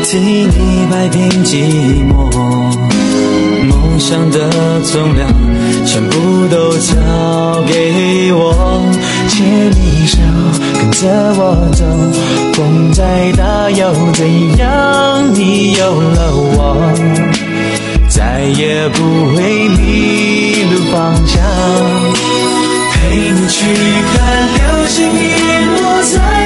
替你摆平寂寞，梦想的重量全部都交给我，牵你手跟着我走，风再大又怎样，你有了我，再也不会迷路方向，陪你去看流星雨落在